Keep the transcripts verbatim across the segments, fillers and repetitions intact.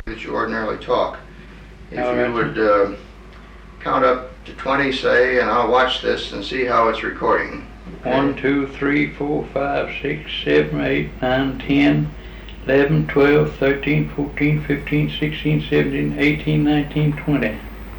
that you ordinarily talk. If All you right. would uh, count up to twenty, say, and I'll watch this and see how it's recording. Okay? One, two, three, four, five, six, seven, eight, nine, ten, eleven, twelve, thirteen, fourteen, fifteen, sixteen, seventeen, eighteen, nineteen, twenty.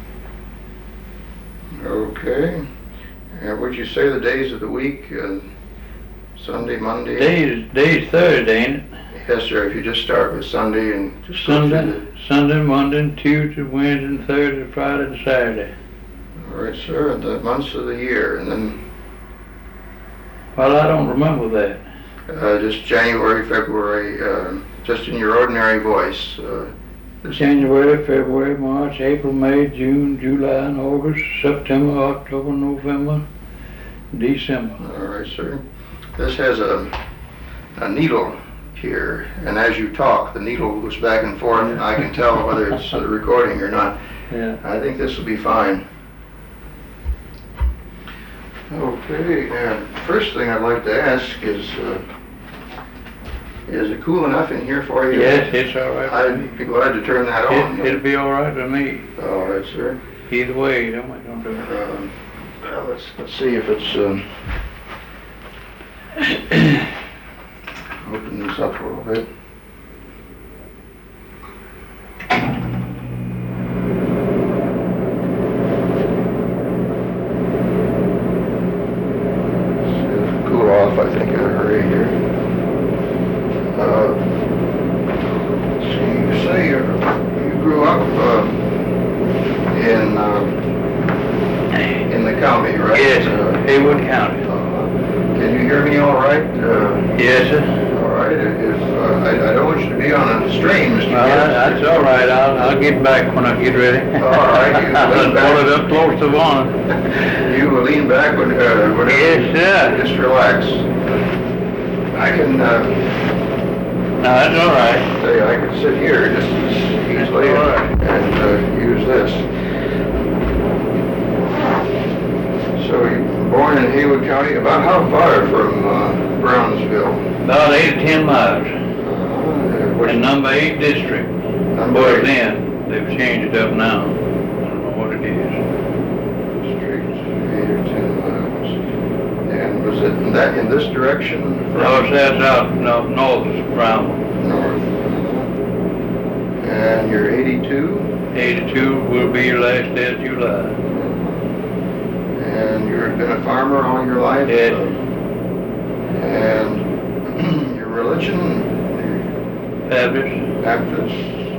Okay. And would you say the days of the week? Uh, Sunday, Monday? Today's, today's Thursday, ain't it? Yes, sir. If you just start with Sunday and just go through Sunday, Sunday, Monday, Tuesday, Wednesday, Thursday, Friday, and Saturday. the... All right, sir. And the months of the year, and then Well, I don't remember that. uh, just January, February, uh, just in your ordinary voice. Uh, this- January, February, March, April, May, June, July, and August, September, October, November, December. All right, sir. This has a, a needle here, and as you talk, the needle goes back and forth, and I can tell whether it's uh, recording or not. Yeah. I think this will be fine. Okay, and first thing I'd like to ask is, uh, is it cool enough in here for you? Yes, it's all right with I'd me. be glad to turn that on. It, it'll be all right with me. All right, sir. Either way, don't make no difference. Um, well, let's, let's see if it's, um, open this up a little bit. It'll cool off, I think, in a hurry here. Uh, so you say you you grew up uh, in uh, in the county, right? Yes, Uh, Haywood County. uh, Can you hear me all right? Uh, Yes, sir. All right, if, uh, I, I don't want you to be on a strain, Mister Well, Gibbs. that's all right. I'll, I'll get back when I get ready. All right, you I'll lean back. pull it up close to one. You will lean back when, uh, whenever. Yes, sir. Just relax. I can, uh, No, that's all right. say, I can sit here just as easily All right. and, uh, use this. So you were born in Haywood County, about how far from, uh, Brownsville? About eight to ten miles. Uh, which- In number eight district. Number Well, eight. then, they've changed it up now. I don't know what it is. Street, eight or ten miles. And was it in that, in this direction? from No, it's that's out, no, north of Brown. North. And you're eighty-two, eighty-two will be your last day of July. and you've been a farmer all your life? Yes. And your religion, Baptist? Baptist?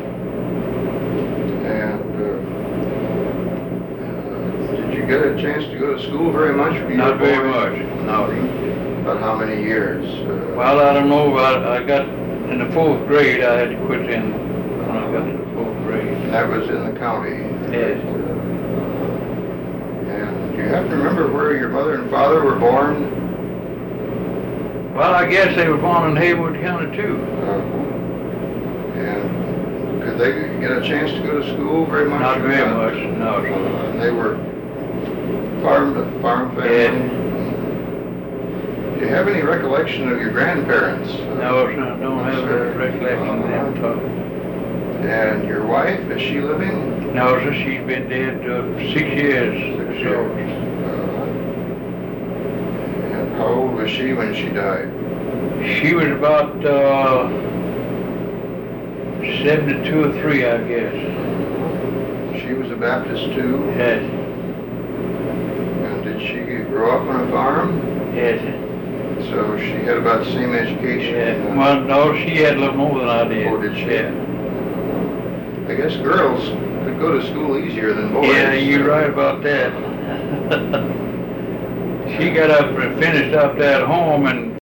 And, uh, uh, did you get a chance to go to school very much when you were Not very born? much, no. About how many years? Uh, Well, I don't know, I, I got, in the fourth grade, I had to quit in, when I got to the fourth grade. That was in the county? Yes. And do you happen to remember where your mother and father were born? Well, I guess they were born in Haywood County too. Uh, And could they get a chance to go to school very much? Not or very not? much, no. Uh, And they were farm, farm family? Yes. Do you have any recollection of your grandparents? No, it's not, don't have a recollection of them talking. And your wife, is she living? No, sir, she's been dead uh, six years. Six so- years. Uh, And how old was she when she died? She was about uh, seventy-two or three, I guess. She was a Baptist too? Yes, And did she grow up on a farm? yes, So she had about the same education? yeah. uh, Well, no, she had a little more than I did. Oh, did she? Yeah, I guess girls could go to school easier than boys. yeah, you're right about that. She got up and finished up there at home and